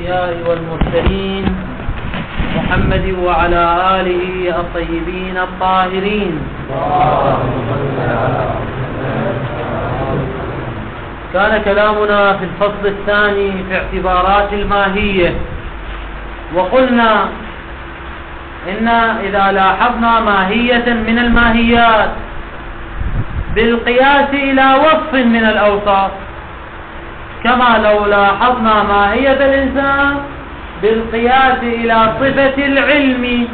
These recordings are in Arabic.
الأنبياء والمرسلين محمد وعلى آله الطيبين الطاهرين. كان كلامنا في الفصل الثاني في اعتبارات الماهية، وقلنا إن إذا لاحظنا ماهية من الماهيات بالقياس إلى وصف من الأوصاف، كما لو لاحظنا ماهية الإنسان بالقياس إلى صفة العلم،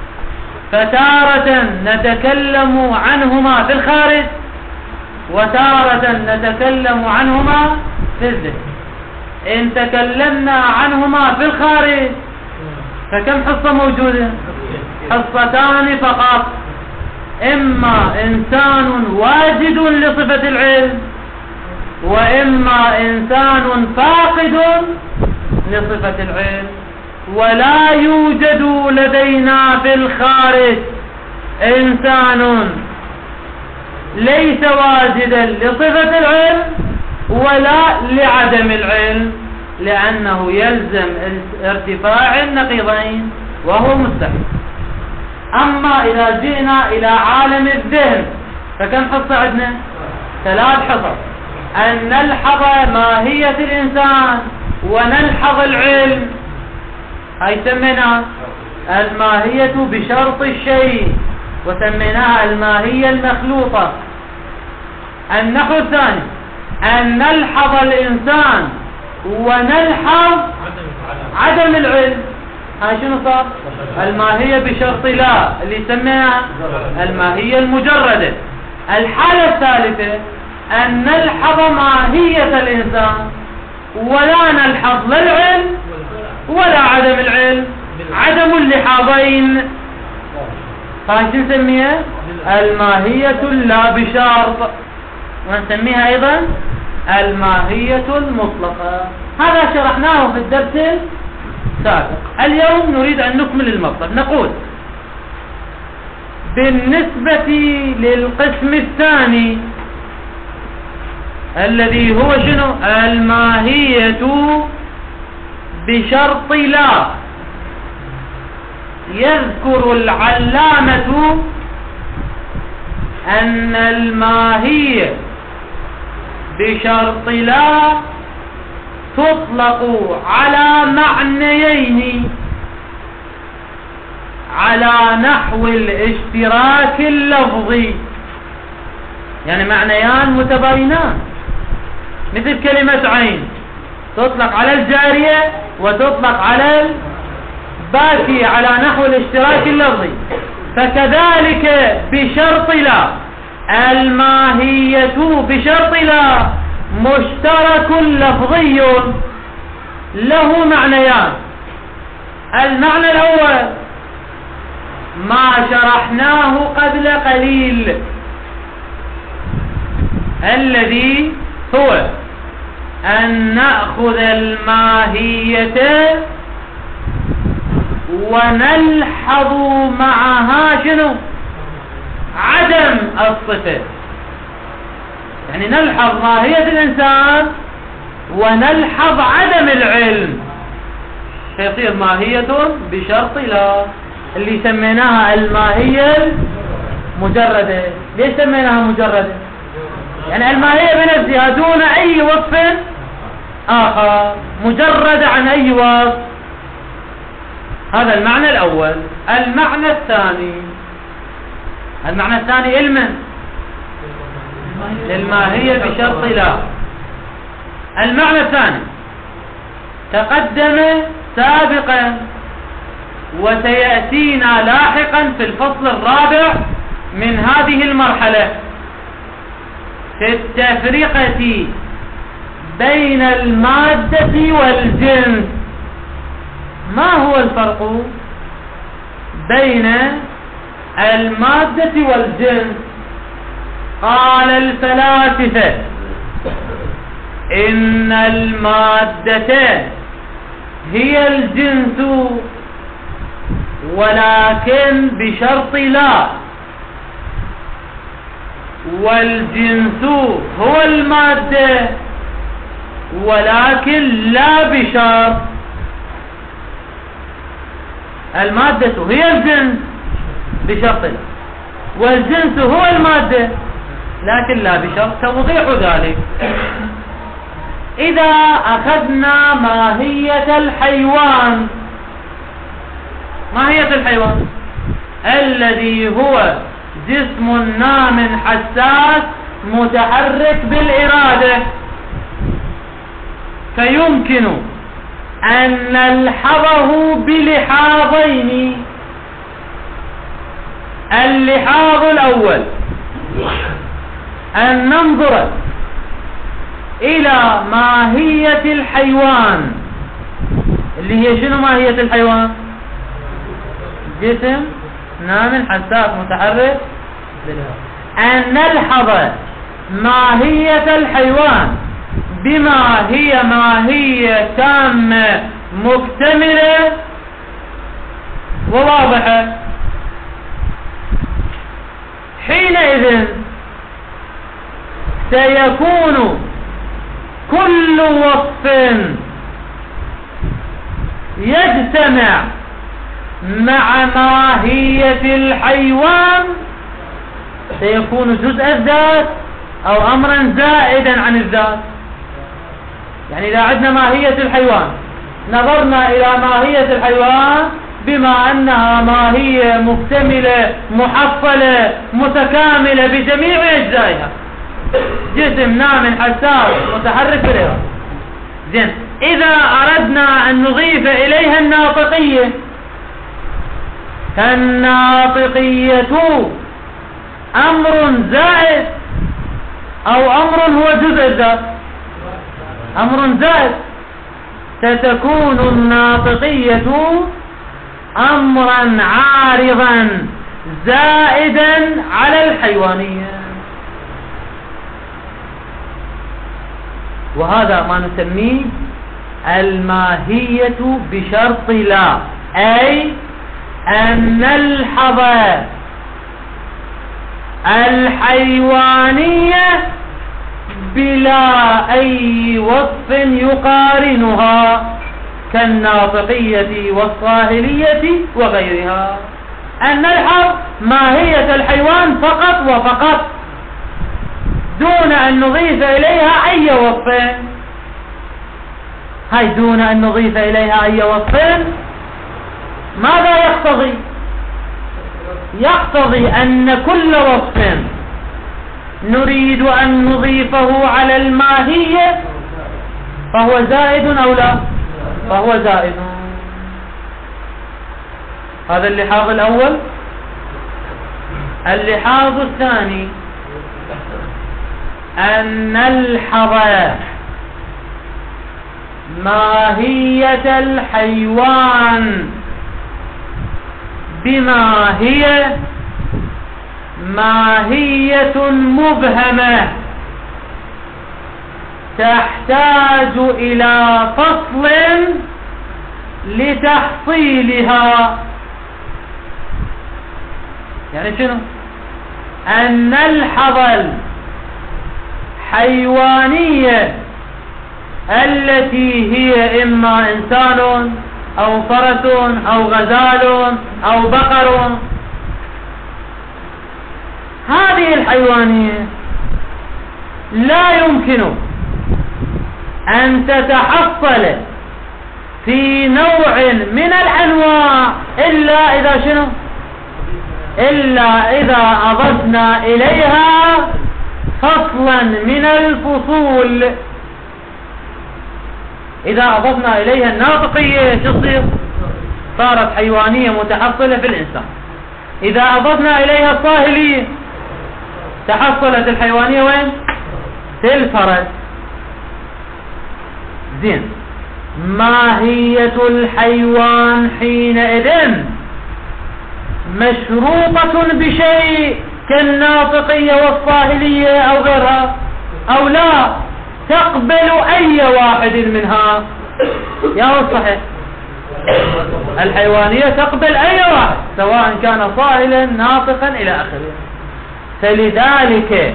فتارة نتكلم عنهما في الخارج وتارة نتكلم عنهما في الذهن. إن تكلمنا عنهما في الخارج فكم حصة موجودة؟ حصتان فقط، إما إنسان واجد لصفة العلم، وإما إنسان فاقد لصفة العلم. ولا يوجد لدينا في الخارج إنسان ليس واجدا لصفة العلم ولا لعدم العلم، لأنه يلزم ارتفاع النقيضين وهو مستحيل. أما إذا جئنا إلى عالم الذهن فكم حصة عندنا؟ 3 حصص، أن نلحظ ماهية الإنسان ونلحظ العلم، هاي سميناها الماهية بشرط الشيء، وسميناها الماهية المخلوطة. النحو الثاني أن نلحظ الإنسان ونلحظ عدم العلم، هاي شنو صار؟ الماهية بشرط لا، اللي يسميها الماهية المجردة. الحالة الثالثة أن نلحظ ماهية الإنسان ولا نلحظ لا العلم ولا عدم العلم، عدم اللحاظين، هاي شو نسميها؟ الماهية لا بشرط، ونسميها أيضا الماهية المطلقة. هذا شرحناه في الدرس السابق. اليوم نريد أن نكمل المطلب. نقول بالنسبة للقسم الثاني الذي هو شنو؟ الماهية بشرط لا، يذكر العلامة أن الماهية بشرط لا تطلق على معنيين على نحو الاشتراك اللفظي، يعني معنيان متباينان، مثل كلمة عين تطلق على الجارية وتطلق على الباكي على نحو الاشتراك اللفظي. فكذلك بشرط لا، الماهية بشرط لا مشترك لفظي له معنيان. المعنى الأول ما شرحناه قبل قليل، الذي هو أن نأخذ الماهية ونلحظ معها شنو؟ عدم الصفة، يعني نلحظ ماهية الإنسان ونلحظ عدم العلم، فيصير ماهية بشرط لا، اللي سميناها الماهية المجردة. ليش سميناها مجردة؟ يعني الماهية بنفسها دون أي وصف آخر، مجرد عن أي وصف. هذا المعنى الأول. المعنى الثاني علما للماهية بشرط لا. المعنى الثاني تقدم سابقا وسيأتينا لاحقا في الفصل الرابع من هذه المرحلة في التفرقة بين المادة والجنس. ما هو الفرق بين المادة والجنس؟ قال الفلاسفة إن المادة هي الجنس، ولكن بشرط لا، والجنس هو المادة ولكن لا بشرط. المادة هي الجنس بشرط لا، والجنس هو المادة لكن لا بشرط توضيح ذلك. إذا أخذنا ماهية الحيوان، ماهية الحيوان الذي هو جسم نام حساس متحرك بالإرادة، فيمكن أن نلحظه بلحاظين. اللحاظ الأول أن ننظر إلى ماهية الحيوان، اللي هي شنو ماهية الحيوان؟ جسم نام حساس متحرك، أن نلحظ ماهية الحيوان بما هي ماهية تامة مكتملة وواضحة. حينئذ سيكون كل وصف يجتمع مع ماهية الحيوان سيكون جزء الذات أو أمرا زائدا عن الذات. يعني إذا عندنا ماهية الحيوان نظرنا إلى ماهية الحيوان بما أنها ماهية مكتملة محصلة متكاملة بجميع أجزائها، جسم نام حساس متحرك بالإرادة. زين، إذا أردنا أن نضيف إليها الناطقية، فالناطقية أمر زائد أو أمر هو جزء الذات؟ أمر زائد. ستكون الناطقية أمرا عارضا زائدا على الحيوانية، وهذا ما نسميه الماهية بشرط لا، أي أن نلحظ الحيوانية بلا أي وصف يقارنها كالناطقية والصاهلية وغيرها، أن نلحظ ماهية الحيوان فقط وفقط دون أن نضيف إليها أي وصف. هاي دون أن نضيف إليها أي وصف ماذا يقتضي؟ يقتضي أن كل وصف نريد أن نضيفه على الماهية فهو زائد أو لا؟ فهو زائد. هذا اللحاظ الأول. اللحاظ الثاني أن نلحظ ماهية الحيوان بما هي ماهية مبهمة تحتاج إلى فصل لتحصيلها. يعني شنو؟ أن نلحظ الحيوانية التي هي إما إنسان أو فرس أو غزال أو بقر. هذه الحيوانية لا يمكن أن تتحصل في نوع من الأنواع إلا إذا شنو؟ إلا إذا أضفنا إليها فصلا من الفصول. إذا أضفنا إليها الناطقية تصير صارت حيوانية متحصلة في الإنسان. إذا أضفنا إليها الصاهلية تحصلت الحيوانية وين؟ في الفرس. زين، ماهية الحيوان حينئذ مشروطة بشيء كالناطقية والصاهلية أو غيرها، أو لا تقبل أي واحد منها؟ يا هو الصحيح الحيوانية تقبل أي واحد سواء كان صاهلا ناطقا إلى آخره. فلذلك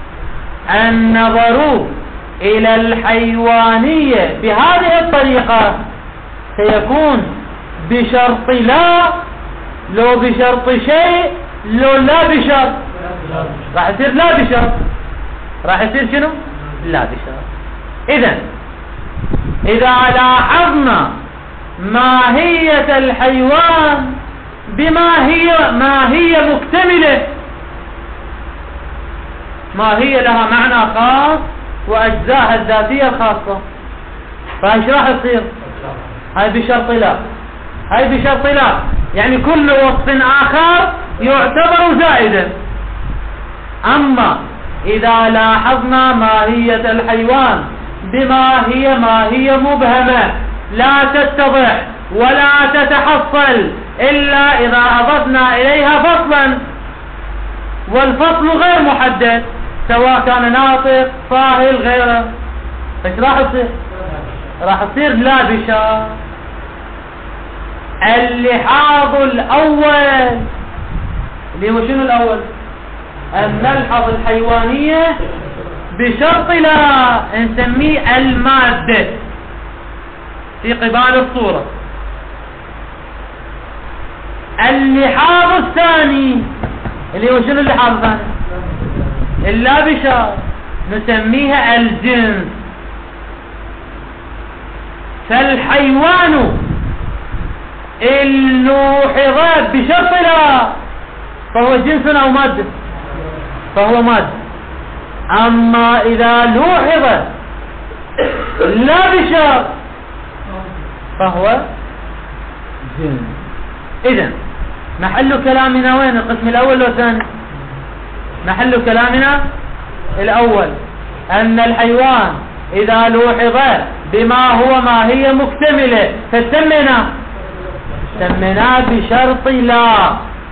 النظر إلى الحيوانية بهذه الطريقة سيكون بشرط لا، لو بشرط شيء، لو لا بشرط. راح يصير لا بشرط، راح يصير شنو؟ لا بشرط. إذا لاحظنا ماهية الحيوان بما هي مكتملة، ما هي لها معنى خاص وأجزاء الذاتية الخاصة، فايش راح يصير؟ هاي بشرط لا، هاي بشرط لا، يعني كل وصف آخر يعتبر زائدا. أما إذا لاحظنا ماهية الحيوان بما هي مبهمة لا تتضح ولا تتحصل إلا إذا أضفنا إليها فصلا، والفصل غير محدد سواء كان ناطق فاهل غيره، ايش راح يصير؟ راح يصير لا بشرط. اللحاظ الأول اللي هو شنو الأول؟ أن نلحظ الحيوانية بشرط لا، نسميه المادة في قبال الصورة. اللحاظ الثاني اللي هو شنو اللحاظ الثاني؟ اللا بشرط، نسميها الجنس. فالحيوان إن لوحظ بشرط لا فهو جنس أو مادة، فهو مادة. أما إذا لوحظ لا بشرط فهو جنس. إذن محل كلامنا وين؟ القسم الأول والثاني؟ محل كلامنا الأول، أن الحيوان إذا لوحظ بما هو ما هي مكتملة فسميناه بشرط لا.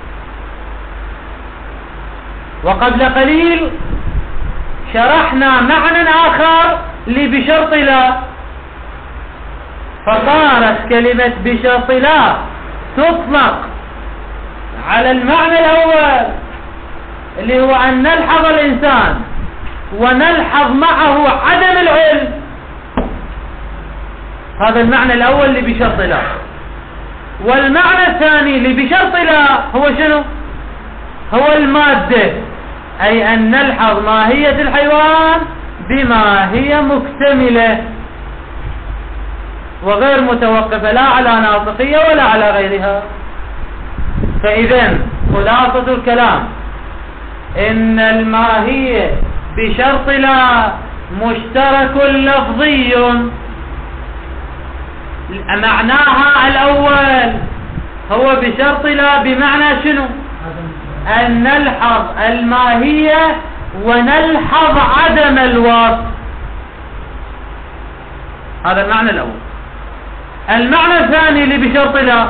وقبل قليل شرحنا معنى آخر لبشرط لا، فصارت كلمة بشرط لا تطلق على المعنى الأول اللي هو أن نلحظ الإنسان ونلحظ معه عدم العلم، هذا المعنى الأول لبشرط لا. والمعنى الثاني لبشرط لا هو شنو؟ هو المادة، أي أن نلحظ ماهية الحيوان بما هي مكتملة وغير متوقفة لا على ناطقية ولا على غيرها. فإذن خلاصة الكلام إن الماهية بشرط لا مشترك لفظي، معناها الأول هو بشرط لا بمعنى شنو؟ أن نلحظ الماهية ونلحظ عدم الوصف، هذا المعنى الأول. المعنى الثاني اللي بشرط لا،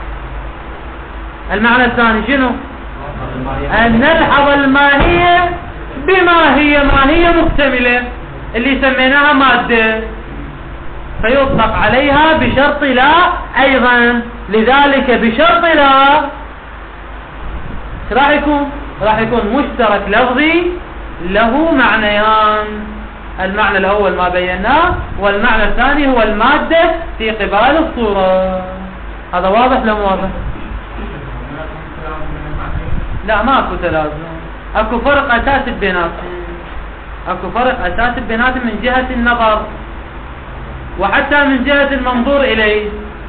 المعنى الثاني شنو؟ أن نلحظ الماهية بما هي مكتملة اللي سميناها مادة، فيطلق عليها بشرط لا أيضا. لذلك بشرط لا راح يكون مشترك لفظي له معنيان، المعنى الأول ما بيناه، والمعنى الثاني هو المادة في قبال الصورة. هذا واضح لو واضح؟ لا ماكو تلازم، اكو فرق اساسي بيناتهم، اكو فرق اساسي بيناتهم من جهة النظر وحتى من جهة المنظور اليه.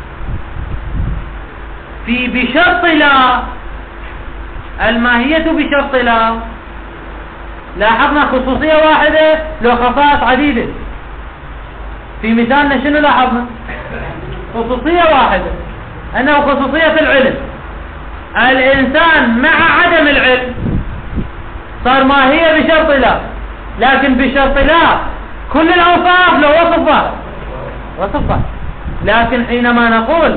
في بشرط لا، الماهية بشرط لا، لاحظنا خصوصية واحدة لو خصائص عديدة. في مثالنا شنو لاحظنا؟ خصوصية واحدة، انه خصوصية العلم. الانسان مع عدم العلم صار ماهية بشرط لا، لكن بشرط لا كل الاوصاف له وصفات. لكن حينما نقول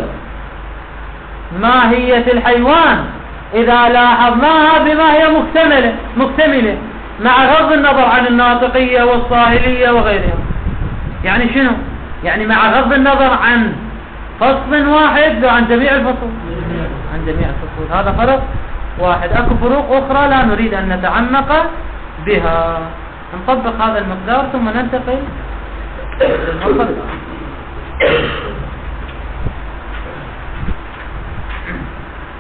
ماهية الحيوان إذا لاحظناها بما هي مكتملة مع غض النظر عن الناطقية والصاهلية وغيرها، يعني شنو؟ يعني مع غض النظر عن فصل واحد وعن جميع الفصول، عن جميع الفصول. هذا فرق واحد. أكو فروق أخرى لا نريد أن نتعمق بها، نطبق هذا المقدار ثم ننتقل للمقدار.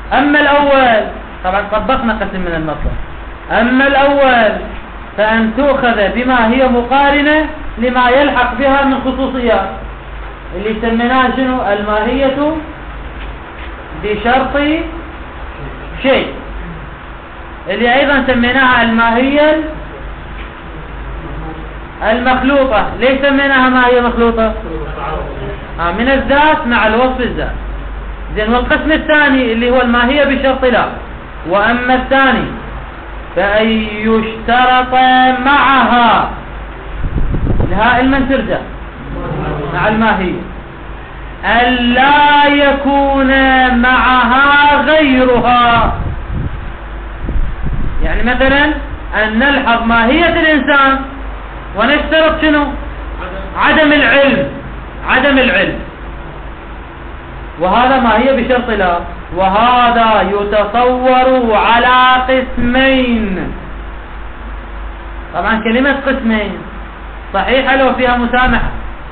أما الأول طبعا طبقنا قسم من المطلب. أما الأول فأن تؤخذ بما هي مقارنة لما يلحق بها من خصوصيات اللي سميناها شنو؟ الماهية بشرط شيء، اللي أيضا سميناها الماهية المخلوطة. ليش سميناها ماهية مخلوطة؟ من الذات مع الوصف الذات. زين، والقسم الثاني اللي هو الماهية بشرط لا. وأما الثاني فأن يشترط معها لها المن ترجع مع الماهية ألا يكون معها غيرها. يعني مثلا أن نلحظ ماهية الإنسان ونشترط شنو؟ عدم العلم. عدم العلم، وهذا ماهية بشرط لا. وهذا يتصور على قسمين. طبعا كلمة قسمين صحيحة لو فيها مسامحة.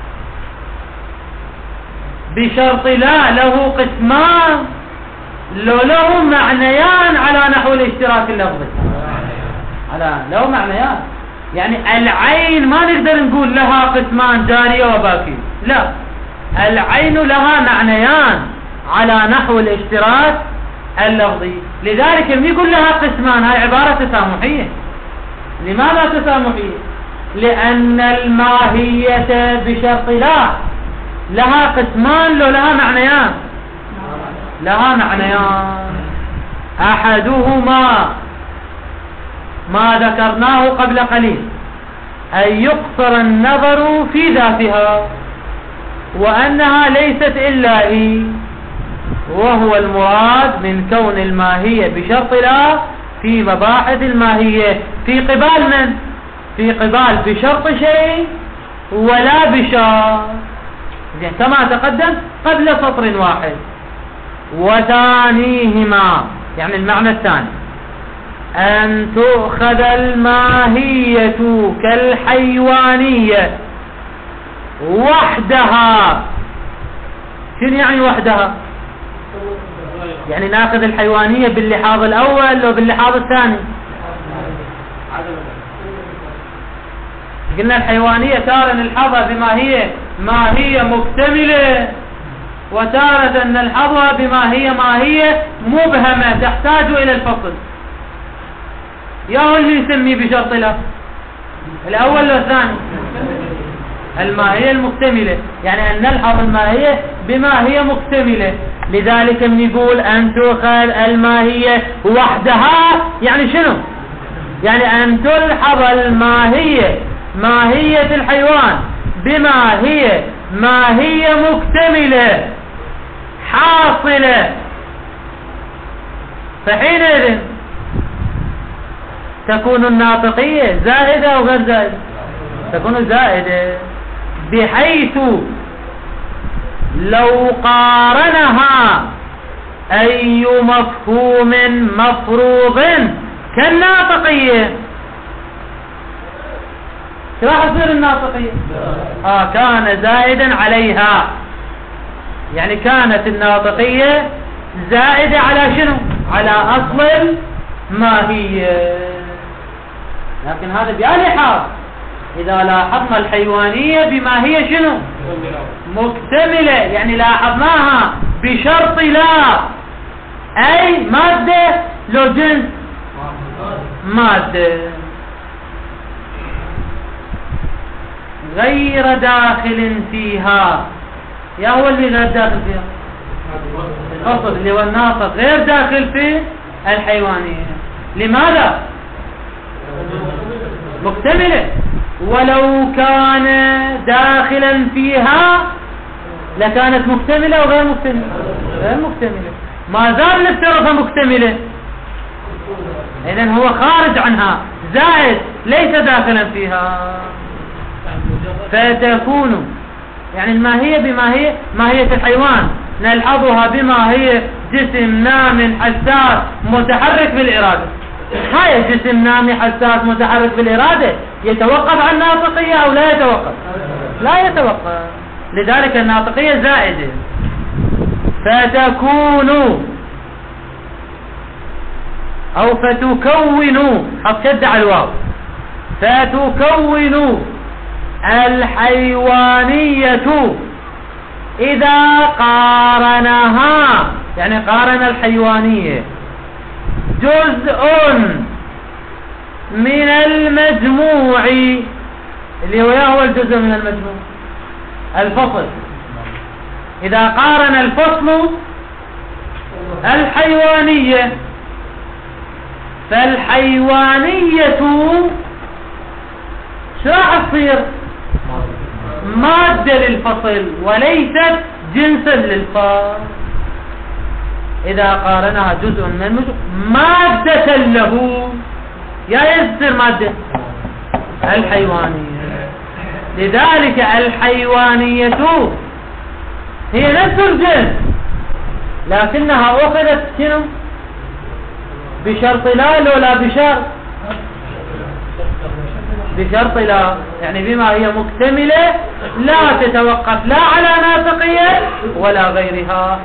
بشرط لا له قسمان لو له معنيان على نحو الاشتراك اللفظي. على له معنيان، يعني العين ما نقدر نقول لها قسمان جارية وباقية، لا، العين لها معنيان على نحو الاشتراك اللفظي. لذلك لما يقول لها قسمان هاي عبارة تسامحية. لماذا تسامحية؟ لأن الماهية بشرط لا لها قسمان لو لها معنيان. لها معنيان، أحدهما ما ذكرناه قبل قليل، أن يقصر النظر في ذاتها وأنها ليست إلا هي، وهو المراد من كون الماهية بشرط لا في مباحث الماهية في قبال من؟ في قبال بشرط شيء ولا بشرط، كما تقدم قبل سطر واحد. وثانيهما يعني المعنى الثاني أن تؤخذ الماهية كالحيوانية وحدها. شنو يعني وحدها؟ يعني ناخذ الحيوانية باللحاظ الأول وباللحاظ الثاني. قلنا الحيوانية تارة نلحظها بما هي ماهية مكتملة، وتارة نلحظها بما هي ماهية مبهمة تحتاج إلى الفصل. يا هو اللي يسميه بشرط لا؟ الأول والثاني؟ الماهية المكتملة، يعني أن نلحظ الماهية بما هي مكتملة. لذلك نقول أن تؤخذ الماهية وحدها. يعني شنو؟ يعني أن تلحظ الماهية ماهية الحيوان بما هي ماهية مكتملة حاصلة، فحينئذ تكون الناطقية زائدة أو غير زائدة؟ تكون زائدة، بحيث لو قارنها أي مفهوم مفروض كالناطقية راح تصير الناطقية كان زائدا عليها. يعني كانت الناطقية زائدة على شنو؟ على أصل الماهية. لكن هذا بلحاظ إذا لاحظنا الحيوانية بما هي شنو؟ مكتملة، يعني لاحظناها بشرط لا، أي مادة لو جنس مادة غير داخل فيها. يا هو اللي غير داخل فيها؟ الفصل اللي هو الناطق غير داخل في الحيوانية. لماذا؟ مكتملة. ولو كان داخلا فيها لكانت مكتملة أو غير مكتملة؟ غير مكتملة. ما زال نفترضها مكتملة، إذن هو خارج عنها زائد ليس داخلا فيها. فتكون يعني الماهية بما هي ماهية الحيوان نلحظها بما هي جسم نام حساس متحرك بالإرادة. هاي الجسم نامي حساس متحرك بالإرادة يتوقف عن الناطقية أو لا يتوقف؟ لا يتوقف. لذلك الناطقية زائدة. فتكون أو فتكون، حط شد على الواو، فتكون الحيوانية إذا قارنها، يعني قارن الحيوانية جزء من المجموع، اللي هو الجزء من المجموع الفصل. إذا قارن الفصل الحيوانية، فالحيوانية شو راح تصير؟ مادة للفصل وليست جنسا للفصل. إذا قارنها جزء من المجموع مادة له، يا يصير مادة الحيوانية. لذلك الحيوانية هي نفس الجنس، لكنها أخذت شنو؟ بشرط لا ولا بشرط؟ بشرط لا، يعني بما هي مكتملة لا تتوقف لا على ناطقية ولا غيرها.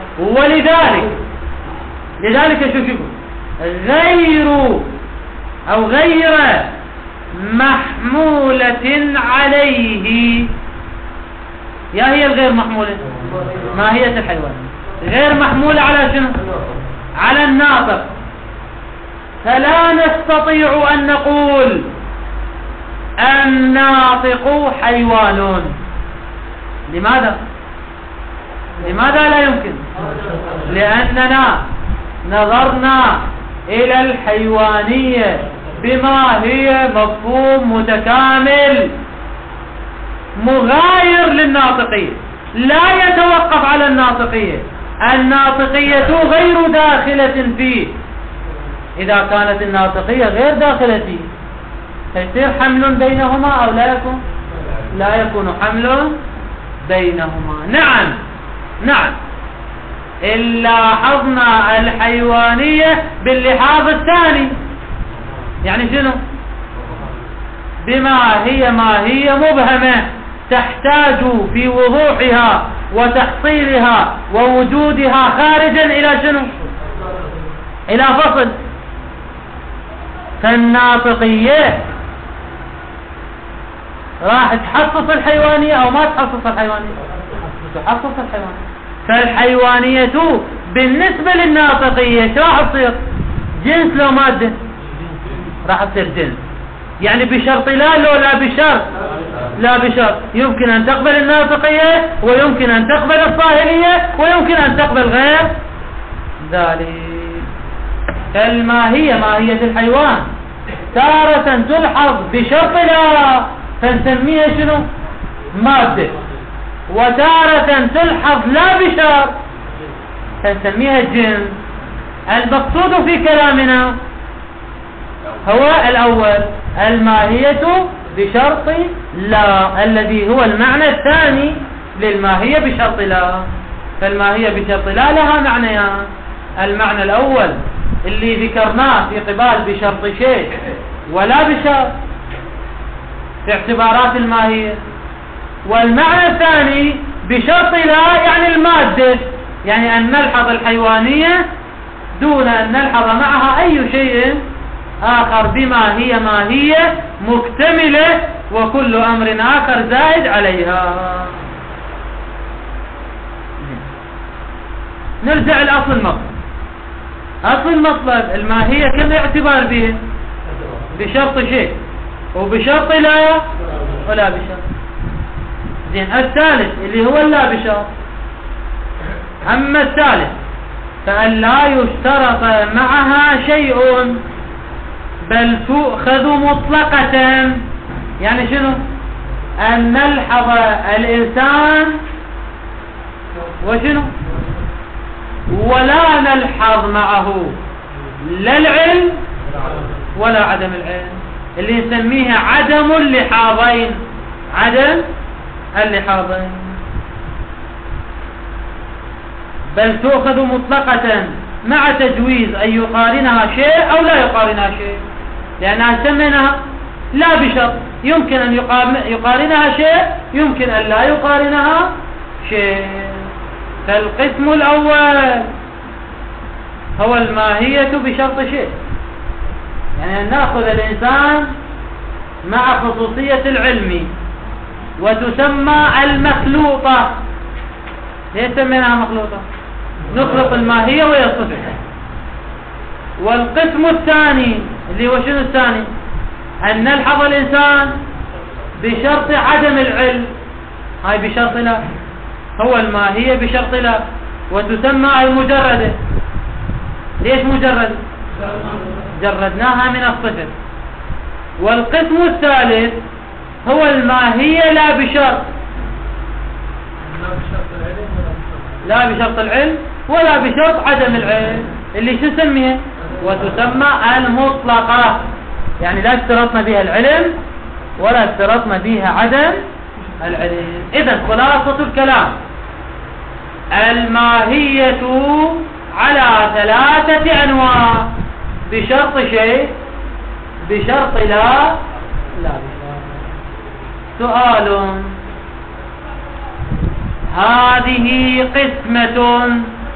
لذلك شوفوا غير محمولة عليه. يا هي الغير محمولة ماهية الحيوان غير محمولة على شنو؟ على الناطق. فلا نستطيع أن نقول الناطق حيوان. لماذا لا يمكن؟ لأننا نظرنا إلى الحيوانية بما هي مفهوم متكامل مغاير للناطقية، لا يتوقف على الناطقية. الناطقية غير داخلة فيه. إذا كانت الناطقية غير داخلة فيه فيصير حمل بينهما أو لا يكون حمل بينهما. نعم إلا لاحظنا الحيوانية باللحاظ الثاني، يعني شنو؟ بما هي مبهمة تحتاج في وضوحها وتحصيلها ووجودها خارجا إلى شنو؟ إلى فصل. فالناطقية راح تحصص الحيوانية أو ما تحصص الحيوانية؟ تحصص الحيوانية. فالحيوانية بالنسبة للناطقية شو راح تصير؟ جنس لو مادة؟ راح تصير جنس، يعني بشرط لا بشرط. يمكن أن تقبل الناطقية ويمكن أن تقبل الصاهلية ويمكن أن تقبل غير ذلك. فالماهية ماهية الحيوان تارة تلحظ بشرط لا فنسميها شنو؟ مادة، وتارة تلحظ لا بشرط فنسميها جنس. المقصود في كلامنا هو الأول، الماهية بشرط لا، الذي هو المعنى الثاني للماهية بشرط لا. فالماهية بشرط لا لها معنيان. المعنى الأول اللي ذكرناه في قبال بشرط شيء ولا بشرط في اعتبارات الماهية، والمعنى الثاني بشرط لا يعني المادة، يعني أن نلحظ الحيوانية دون أن نلحظ معها أي شيء آخر بما هي ماهية مكتملة وكل أمر آخر زائد عليها. نرجع لأصل المطلب. أصل المطلب الماهية كم اعتبار به؟ بشرط شيء وبشرط لا ولا بشرط. زين، الثالث اللي هو لا بشرط. أما الثالث فأن لا يشترط معها شيء بل تؤخذ مطلقة. يعني شنو؟ أن نلحظ الإنسان وشنو؟ ولا نلحظ معه لا العلم ولا عدم العلم، اللي نسميها عدم اللحاظين. عدم اللحاظين. بل تؤخذ مطلقة مع تجويز أن يقارنها شيء أو لا يقارنها شيء، لأنها سميناها لا بشرط. يمكن أن يقارنها شيء، يمكن أن لا يقارنها شيء. فالقسم الأول هو الماهية بشرط شيء، يعني أن نأخذ الإنسان مع خصوصية العلم، وتسمى المخلوطة. ليش سميناها مخلوطة؟ نخلط الماهية ويصفها. والقسم الثاني اللي هو شنو الثاني؟ أن نلحظ الإنسان بشرط عدم العلم، هاي بشرط لا، هو الماهية بشرط لا، وتسمى المجردة. ليش مجرد؟ جردناها من الصفر. والقسم الثالث هو الماهية لا بشرط، لا بشرط العلم ولا بشرط عدم العلم، اللي شو نسميها؟ وتسمى المطلقة. يعني لا اشترطنا بها العلم ولا اشترطنا بها عدم العلم. إذن خلاصة الكلام: الماهية على 3 أنواع، بشرط شيء، بشرط لا بشرط. سؤال: هذه قسمة،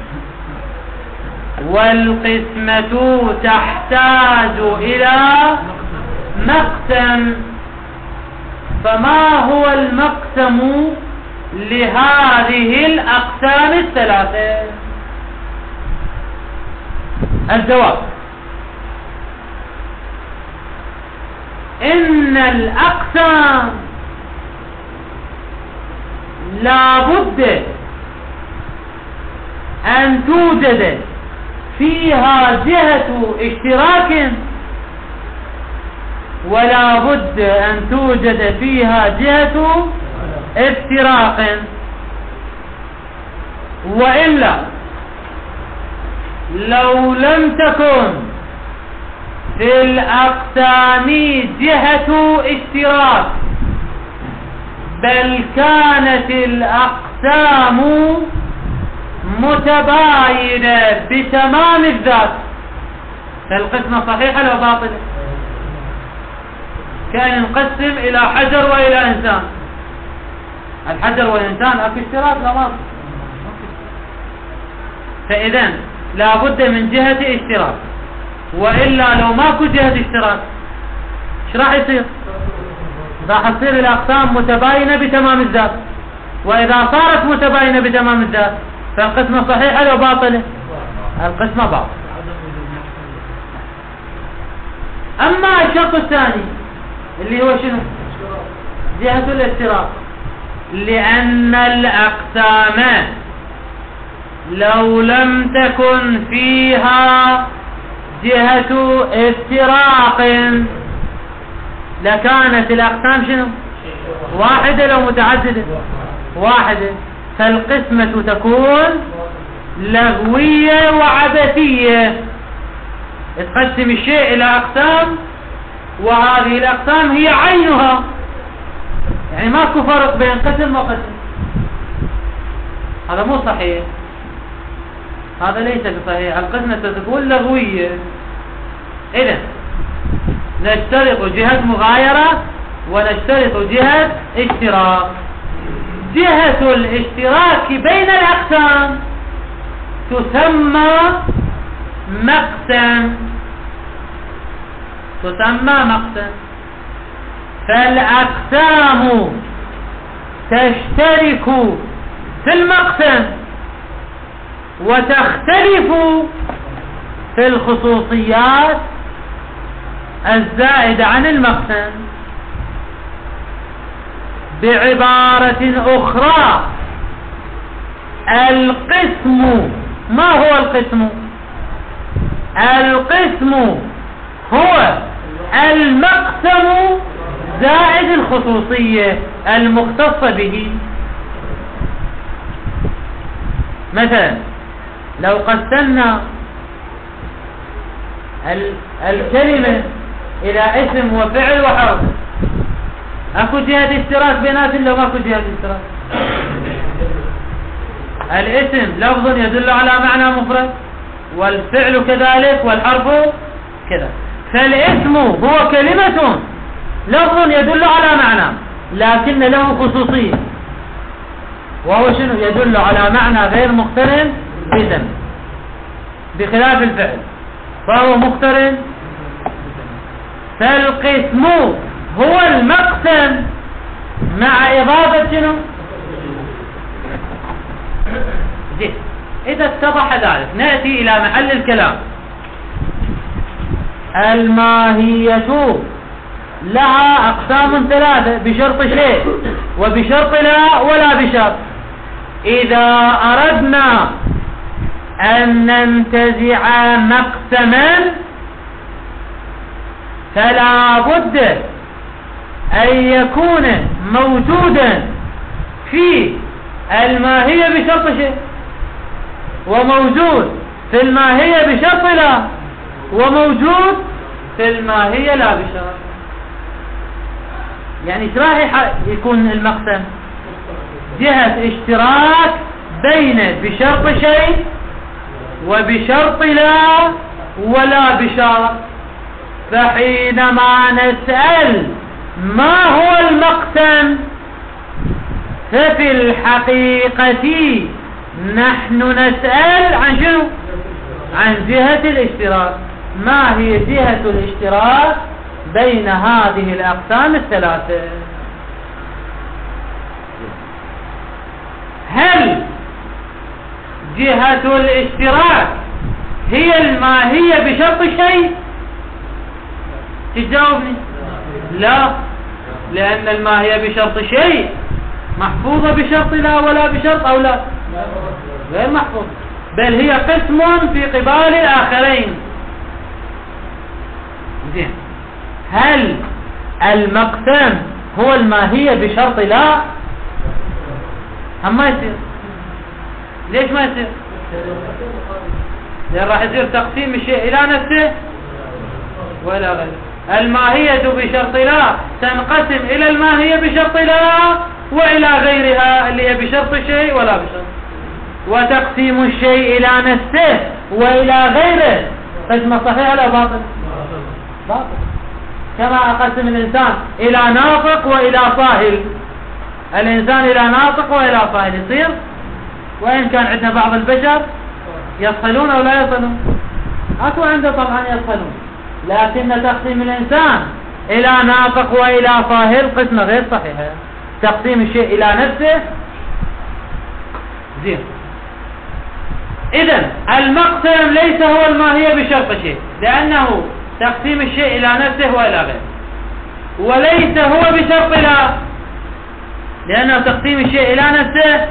والقسمة تحتاج إلى مقسم، فما هو المقسم لهذه الأقسام 3؟ الجواب: إن الأقسام لا بد أن توجد فيها جهة اشتراك، ولا بد أن توجد فيها جهة افتراق، وإلا لو لم تكن في الأقسام جهة اشتراك، بل كانت الأقسام متباينة بتمام الذات، فالقسمة صحيحة لو باطلة؟ كان نقسم إلى حجر وإلى إنسان، الحجر والإنسان أكو اشتراك لا باطل، فإذن لا بد من جهة اشتراك، وإلا لو ماكو جهة اشتراك ايش راح يصير؟ راح تصير الأقسام متباينة بتمام الذات، وإذا صارت متباينة بتمام الذات فالقسمة صحيحة لو باطلة؟ القسمة باطلة. أما الشرط الثاني اللي هو شنو؟ جهة الاشتراك، لأن الأقسام لو لم تكن فيها جهة افتراق لكانت الأقسام شنو؟ واحدة لو متعددة؟ واحدة، فالقسمة تكون لغوية وعبثية. تقسم الشيء إلى أقسام، وهذه الأقسام هي عينها، يعني ماكو فرق بين قسم وقسم، هذا مو صحيح، هذا ليس بصحيح. القسمة تكون لغوية. إذن نشترط جهة مغايرة ونشترط جهة اشتراك. جهة الاشتراك بين الأقسام تسمى مقسم، فالأقسام تشترك في المقسم وتختلف في الخصوصيات الزائدة عن المقسم. بعبارة أخرى، القسم، ما هو القسم؟ القسم هو المقسم زائد الخصوصية المختصة به. مثلا لو قسمنا الكلمة إلى اسم وفعل وحرف، اكو جهة اشتراك بيناتهم لو ماكو جهة اشتراك؟ الاسم لفظ يدل على معنى مفرد، والفعل كذلك، والحرف كذا. فالاسم هو كلمة لفظ يدل على معنى لكن له خصوصية، وهو شنو؟ يدل على معنى غير مقترن بذنب، بخلاف الفعل فهو مقترن فالقسم هو المقسم مع إضافة شنو؟ زين. إذا اتضح ذلك نأتي إلى محل الكلام. الماهية لها أقسام ثلاثة بشرط شيء وبشرط لا ولا بشرط. إذا أردنا أن ننتزع مقسما فلا بد أن يكون موجودا في الماهية بشرط شيء وموجود في الماهية بشرط لا وموجود في الماهية لا بشرط. يعني ايش راح يكون المقسم؟ جهة اشتراك بين بشرط شيء وبشرط لا ولا بشرط. فحينما نسأل ما هو المقسم ففي الحقيقة نحن نسأل عن شنو؟ عن جهة الاشتراك. ما هي جهة الاشتراك بين هذه الأقسام الثلاثة؟ هل جهة الاشتراك هي الماهية بشرط شيء؟ تجاوبني. لا، لأن الماهية بشرط شيء محفوظة بشرط لا ولا بشرط أو لا غير محفوظ، بل هي قسم في قبال الآخرين. زين. هل المقسم هو الماهية بشرط لا؟ هم ما يصير. ليش ما يصير؟ لأن راح يصير تقسيم الشيء إلى نفسه ولا غيره. الماهية بشرط لا تنقسم إلى الماهية بشرط لا وإلى غيرها اللي هي بشرط شيء ولا بشرط. وتقسيم الشيء إلى نفسه وإلى غيره قسمة صحيحة ولا باطل؟ باطل. كما أقسم الإنسان إلى ناطق وإلى صاهل. الإنسان إلى ناطق وإلى صاهل يصير، وإن كان عندنا بعض البشر يصلون أو لا يصلون، أكو عنده طبعا يصلون، لكن تقسيم الإنسان إلى ناطق وإلى صاهل قسمة غير صحيحة. تقسيم الشيء إلى نفسه. زين. إذن المقسم ليس هو الماهية بشرط شيء، لأنه تقسيم الشيء إلى نفسه وإلى غيره، وليس هو بشرط لا، لأنه تقسيم الشيء إلى نفسه.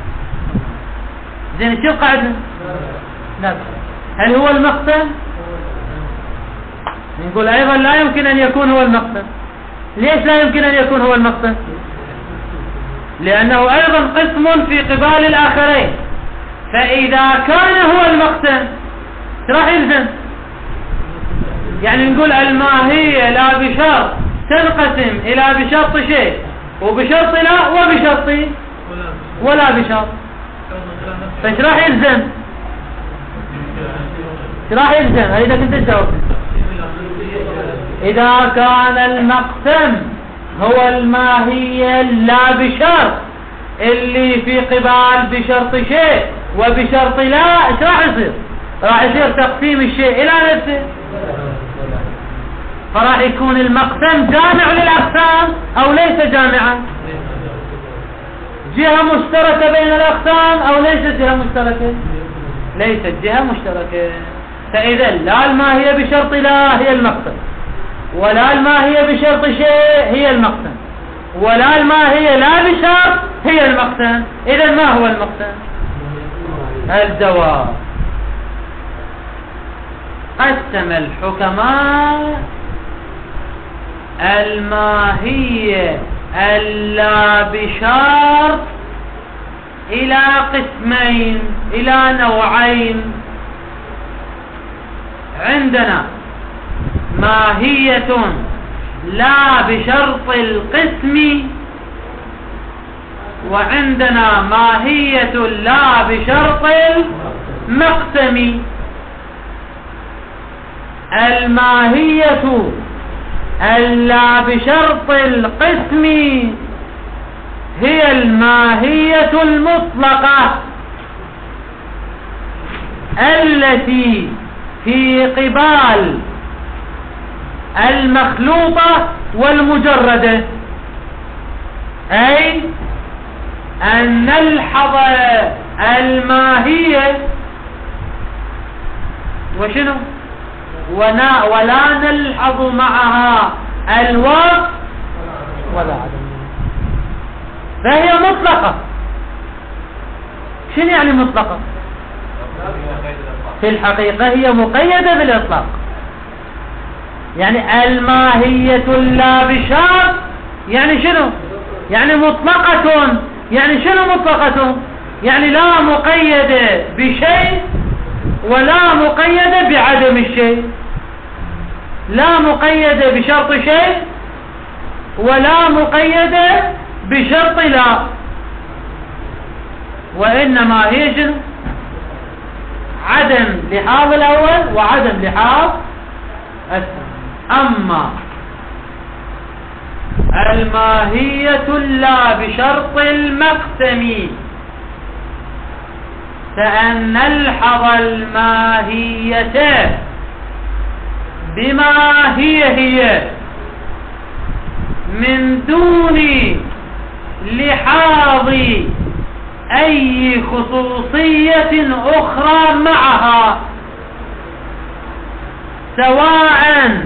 زين. شو القاعدة؟ لا. هل هو المقسم؟ نقول أيضا لا يمكن أن يكون هو المقسم. ليش لا يمكن أن يكون هو المقسم؟ لأنه أيضا قسم في قبال الآخرين. فإذا كان هو المقسم راح يلزم، يعني نقول الماهية لا بشرط تنقسم إلى بشرط شيء وبشرط لا وبشرط ولا بشرط. فايش راح يلزم؟ راح يلزم إذا كنت تجاوب. إذا كان المقسم هو الماهية لا بشرط اللي في قبال بشرط شيء وبشرط لا، ايش راح يصير؟ راح يصير تقسيم الشيء إلى نفسه، فراح يكون المقسم جامع للأقسام أو ليس جامعا؟ جهة مشتركة بين الأقسام أو ليست جهة مشتركة؟ ليست جهة مشتركة. فإذا لا الماهية بشرط لا هي المقسم، ولا الماهية بشرط شيء هي المقسم، ولا الماهية لا بشرط هي المقسم. إذا ما هو المقسم؟ الجواب: قسم الحكماء الماهية اللا بشرط إلى قسمين، إلى نوعين. عندنا ماهية لا بشرط القسم، وعندنا ماهية لا بشرط المقسم. الماهية اللا بشرط القسم هي الماهية المطلقة التي في قبال المخلوطة والمجردة، أي أن نلحظ الماهية وشنو ولا نلحظ معها الوصف ولا عدم، فهي مطلقة. شنو يعني مطلقة؟ في الحقيقة هي مقيدة بالإطلاق، يعني الماهية لا بشرط، يعني شنو؟ يعني مطلقة. يعني شنو مطلقة؟ يعني لا مقيدة بشيء ولا مقيدة بعدم الشيء، لا مقيدة بشرط شيء ولا مقيدة بشرط لا، وإنما هي شنو؟ عدم لحاظ الأول وعدم لحاظ الثاني. أما الماهية لا بشرط المقسم فأن نلحظ الماهية بما هي من دون لحاظ أي خصوصية أخرى معها، سواء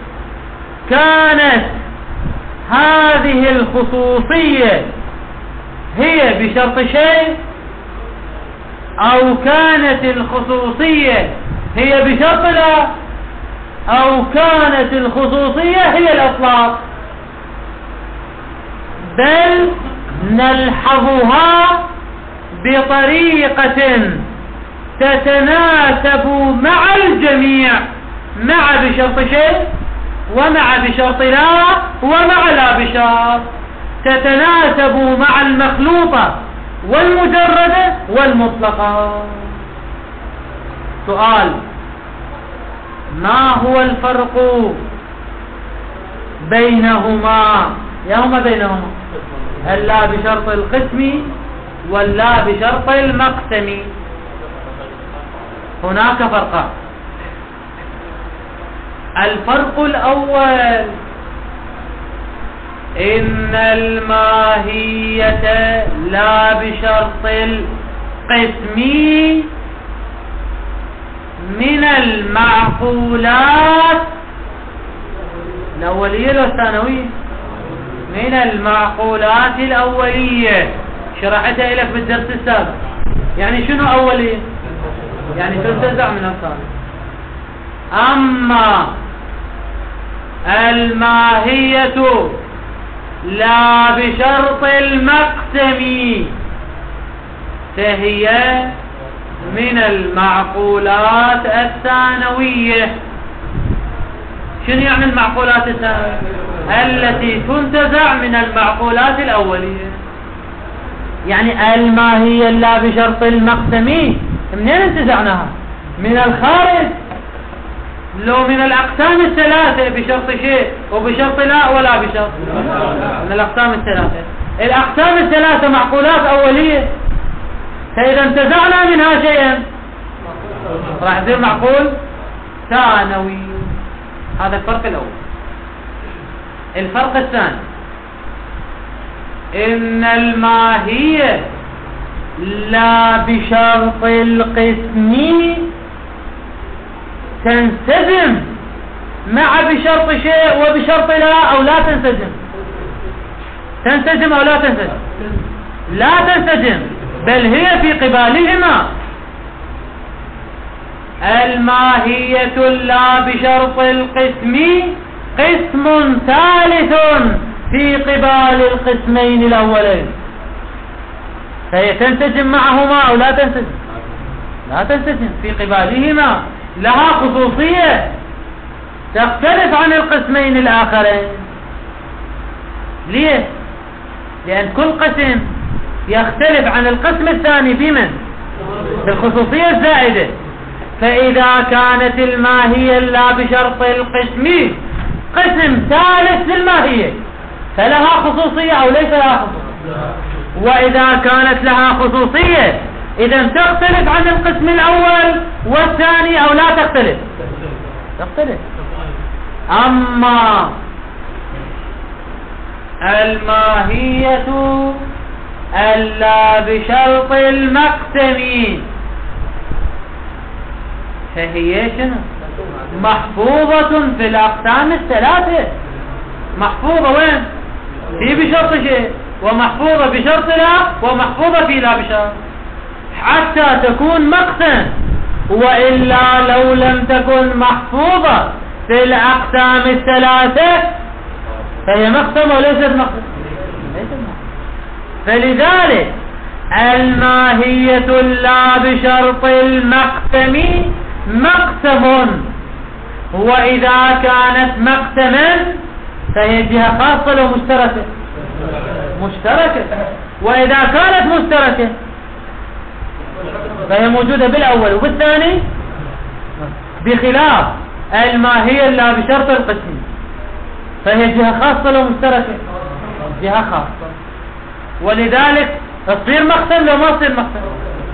كانت هذه الخصوصية هي بشرط شيء أو كانت الخصوصية هي بشرط لا أو كانت الخصوصية هي الإطلاق، بل نلحظها بطريقة تتناسب مع الجميع، مع بشرط شيء ومع بشرط لا ومع لا بشرط، تتناسب مع المخلوطة والمجردة والمطلقة. سؤال: ما هو الفرق بينهما؟ يوم بينهما اللا بشرط القسم واللا بشرط المقسم. هناك فرقان. الفرق الأول: إن الماهية لا بشرط القسم من المعقولات الأولية لو الثانوية؟ من المعقولات الأولية، شرحتها لك بالدرس السابق. يعني شنو أولية؟ يعني تنتزع من الثاني. أما الماهية لا بشرط المقسم فهي من المعقولات الثانوية. شنو يعني المعقولات الثانوية؟ التي تنتزع من المعقولات الأولية. يعني الماهية لا بشرط المقسم منين انتزعناها؟ من الخارج، لو من الأقسام الثلاثة بشرط شيء وبشرط لا ولا بشرط، من الأقسام الثلاثة. الأقسام الثلاثة معقولات أولية، فإذا انتزعنا منها شيئا راح يصير معقول ثانوي. هذا الفرق الأول. الفرق الثاني: إن الماهية لا بشرط القسم تنسجم مع بشرط شيء وبشرط لا أو لا تنسجم. تنسجم أو لا تنسجم؟ لا تنسجم، بل هي في قبالهما. الماهية لا بشرط القسم قسم ثالث في قبال القسمين الأولين، فهي تنسجم معهما أو لا تنسجم؟ لا تنسجم، في قبالهما لها خصوصية تختلف عن القسمين الآخرين. ليه؟ لأن كل قسم يختلف عن القسم الثاني بمن؟ بالخصوصية الزائدة. فإذا كانت الماهية لا بشرط القسم قسم ثالث للماهية فلها خصوصية أو ليس لها خصوصية؟ وإذا كانت لها خصوصية إذا تختلف عن القسم الأول والثاني أو لا تختلف؟ تختلف. أما الماهية ألا بشرط المقسم فهي شنو؟ محفوظة في الأقسام الثلاثة. محفوظة وين؟ في بشرط شيء، ومحفوظة بشرط لا، ومحفوظة في لا بشرط، حتى تكون مقسم. وإلا لو لم تكن محفوظة في الأقسام الثلاثة فهي مقسم وليست مقسم. فلذلك الماهية لا بشرط المقسم مقسم، وإذا كانت مقسما فهي جهة خاصة لو مشتركة مشتركة، وإذا كانت مشتركة فهي موجودة بالأول وبالثاني، بخلاف الماهية لا بشرط القسم فهي جهة خاصة لو مشتركة جهة خاصة، ولذلك تصير مقسم لو ما تصير مقسم.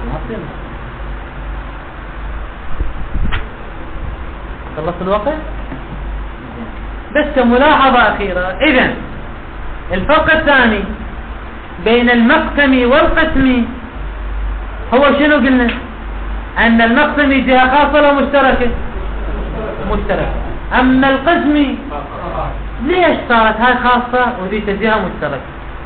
خلص الوقت. بس كملاحظة أخيرة، إذن الفرق الثاني بين المقسم والقسم هو شنو؟ قلنا أن المقسم جهة خاصة لو مشتركة مشتركة، أما القسم ليش صارت هاي خاصة وذي جهة مشتركة؟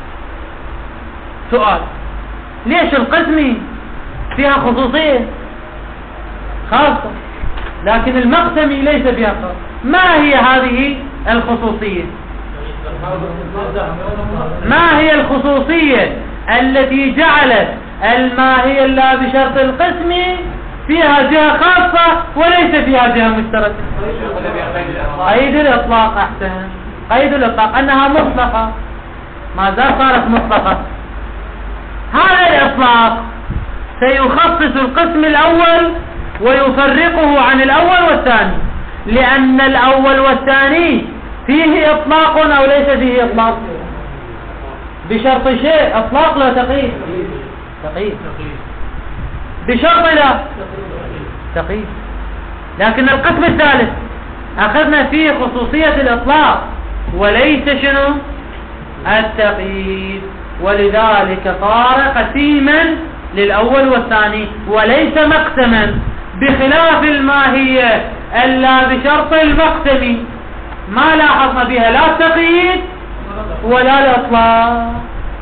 سؤال، ليش القسم فيها خصوصية خاصة لكن المقسم ليس فيها خاصة؟ ما هي هذه الخصوصية؟ ما هي الخصوصية التي جعلت الماهية لا بشرط القسم فيها جهة خاصة وليس فيها جهة مشتركة؟ قيد الإطلاق. أحسن، قيد الإطلاق، أنها مطلقة، ما زال صارت مطلقة. هذا الإطلاق سيخصص القسم الأول ويفرقه عن الأول والثاني، لأن الأول والثاني فيه إطلاق أو ليس فيه إطلاق؟ بشرط شيء إطلاق لا تقييد، تقييد بشرط لا تقييد. لكن القسم الثالث أخذنا فيه خصوصية الإطلاق وليس شنو؟ التقييد، ولذلك صار قسيما للأول والثاني وليس مقسما، بخلاف الماهية ألا بشرط المقسم ما لاحظنا بها لا التقييد ولا الإطلاق،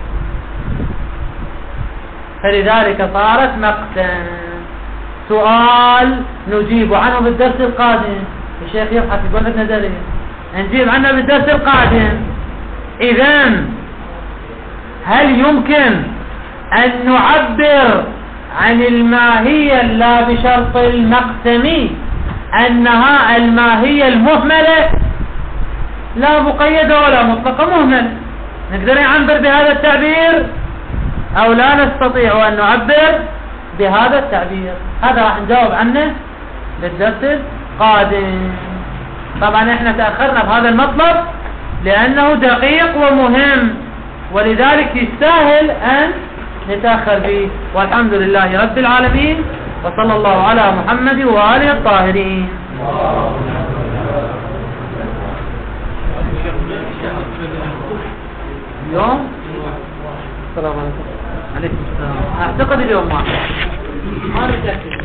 فلذلك صارت مقسم. سؤال نجيب عنه بالدرس القادم، الشيخ يبحث يقول لنا نظرية نجيب عنه بالدرس القادم. إذن هل يمكن أن نعبر عن الماهية لا بشرط المقسم أنها الماهية المهملة لا مقيدة ولا مطلقة، مهملة؟ نقدر نعبر بهذا التعبير أو لا نستطيع أن نعبر بهذا التعبير؟ هذا راح نجاوب عنه بالدرس القادم. طبعا احنا تأخرنا بهذا المطلب لأنه دقيق ومهم، ولذلك يستاهل أن نتأخر به. والحمد لله رب العالمين، وصلى الله على محمد وآله الطاهرين. اليوم السلام عليكم. عليكم السلام. أعتقد اليوم ما